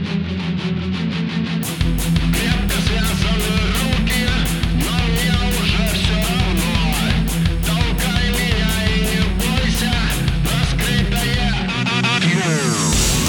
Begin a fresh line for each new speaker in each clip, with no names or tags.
Крепко связаны руки, но мне уже все равно. Толкай меня и не бойся, раскрытое окно.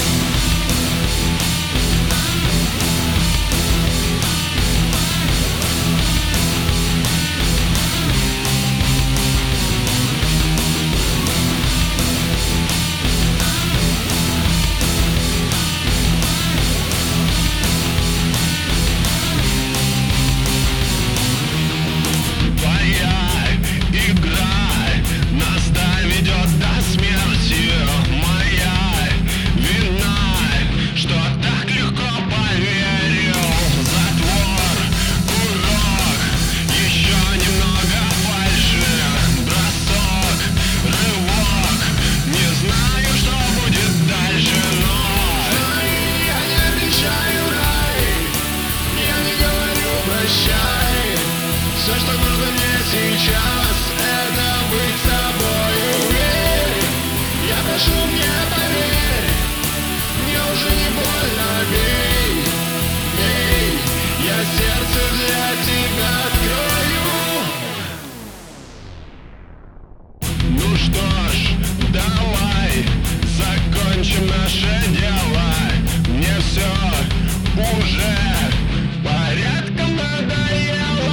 Все, что нужно мне сейчас, это быть собой. Верь, я прошу, мне поверь, мне уже не больно. Бей, бей, я сердце для тебя открою. Ну что ж, давай закончим наше дело. Мне все уже порядком надоело.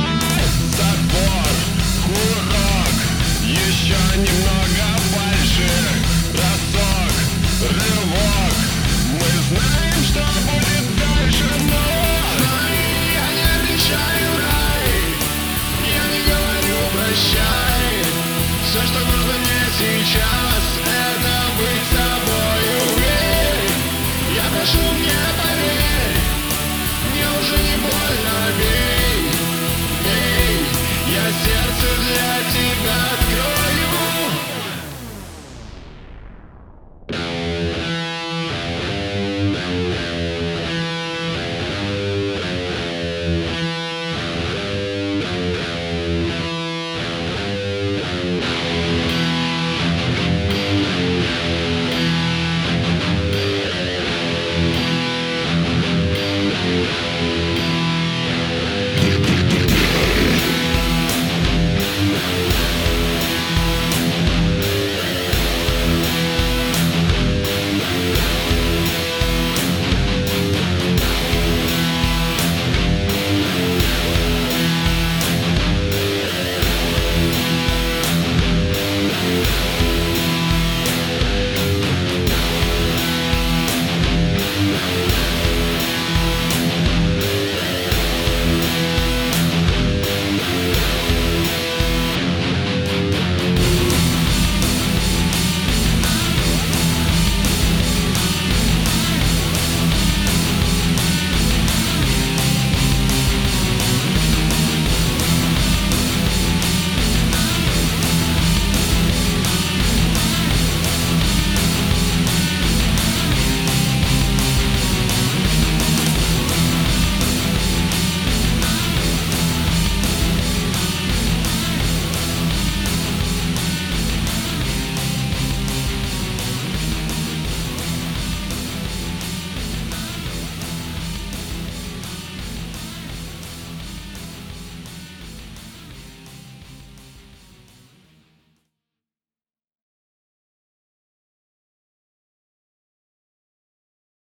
Еще немного больше, бросок, рывок. Мы знаем, что будет дальше, но я не обещаю рай, я не говорю прощай. Все, что нужно мне сейчас, это быть собой. Верь, я прошу, мне поверь, мне уже не больно. Бей, бей, я сердце для